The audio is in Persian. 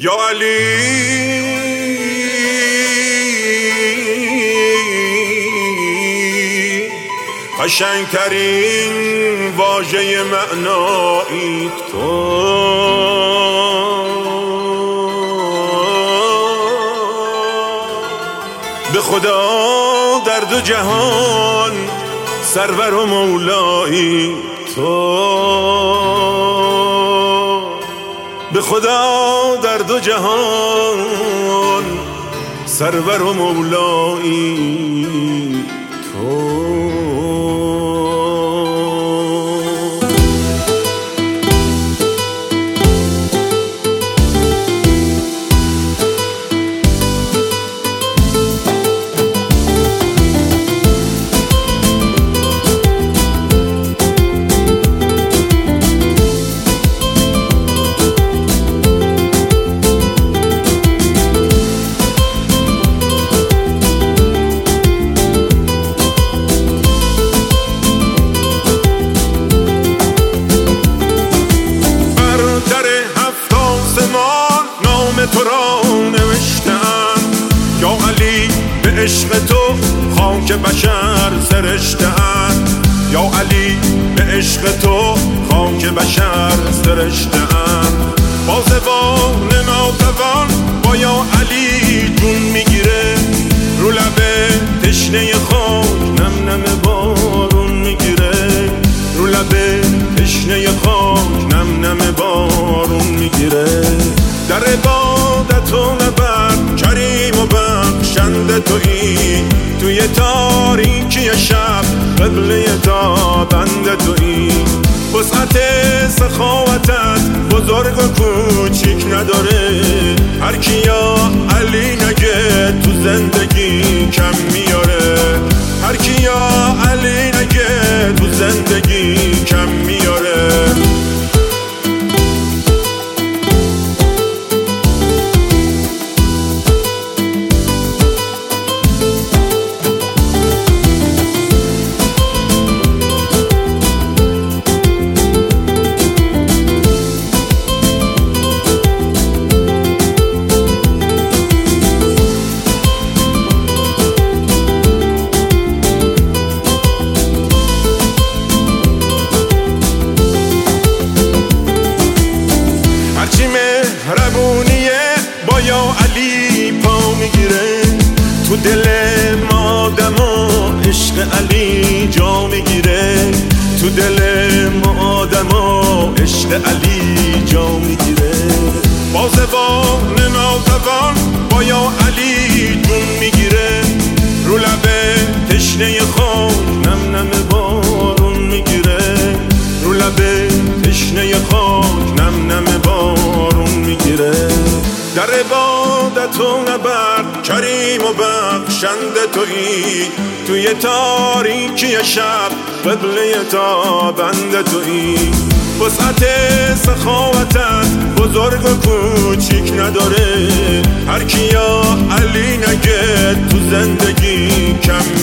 یا علی قشنگترین واژه معنایی تو، به خدا در دو جهان سرور و مولایی تو، به خدا در دو جهان سرور و مولایی تو. تو را نوشتن یا علی، به عشق تو خاک بشر سرشتن، یا علی به عشق تو خاک بشر سرشتن. با زبان ناتوان با یا علی جون میگیره، رو لبه تشنه خاک نم نم بارون میگیره، رو لبه تشنه خاک نم نم بارون میگیره. در عبادت و نبرد کریم و بخشنده تویی، توی تاریکی شب قبله تابنده تویی. وسعت سخاوتت بزرگ و کوچیک نداره، هر کی یا علی نگه تو زندگی کم میاره، هر کی یا علی نگه تو زندگی کم میاره. هرچی مهربونیه با یا علی پا میگیره، تو دل ما آدم و عشق علی جا میگیره، تو دل ما آدم و عشق علی جا میگیره. با زبان ناتوان با یا علی جون میگیره، رو لبه تشنه خاک نم نم بارون میگیره، رو لبه تشنه خاک نم نم بارون میگیره. در عبادت و نبرد کریم و بخشنده تویی، توی تاریکی شب قبله تابنده تویی. وسعت سخاوتت بزرگ و کوچیک نداره، هر کی یا علی نگه تو زندگی کم